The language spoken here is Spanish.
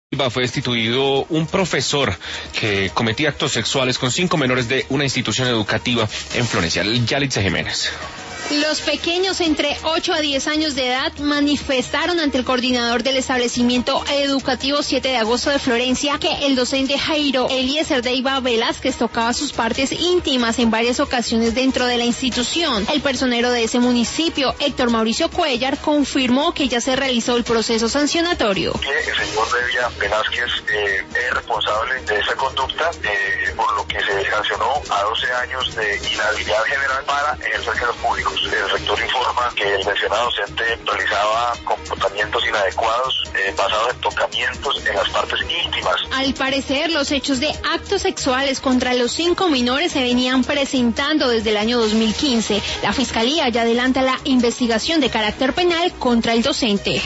Fue destituido un profesor que cometía actos sexuales con 5 menores de una institución educativa en Florencia. Yalitza Jiménez. Los pequeños entre 8 a 10 años de edad manifestaron ante el coordinador del establecimiento educativo 7 de agosto de Florencia que el docente Jairo Eliezer Deiva Velázquez tocaba sus partes íntimas en varias ocasiones dentro de la institución. El personero de ese municipio, Héctor Mauricio Cuellar, confirmó que ya se realizó el proceso sancionatorio. El señor Deiva Velázquez es responsable de esa conducta, por lo que se sancionó a 12 años de inhabilidad general para ejercer cargos públicos. El rector informa que el mencionado docente realizaba comportamientos inadecuados basados en tocamientos en las partes íntimas. Al parecer, los hechos de actos sexuales contra los 5 menores se venían presentando desde el año 2015. La Fiscalía ya adelanta la investigación de carácter penal contra el docente.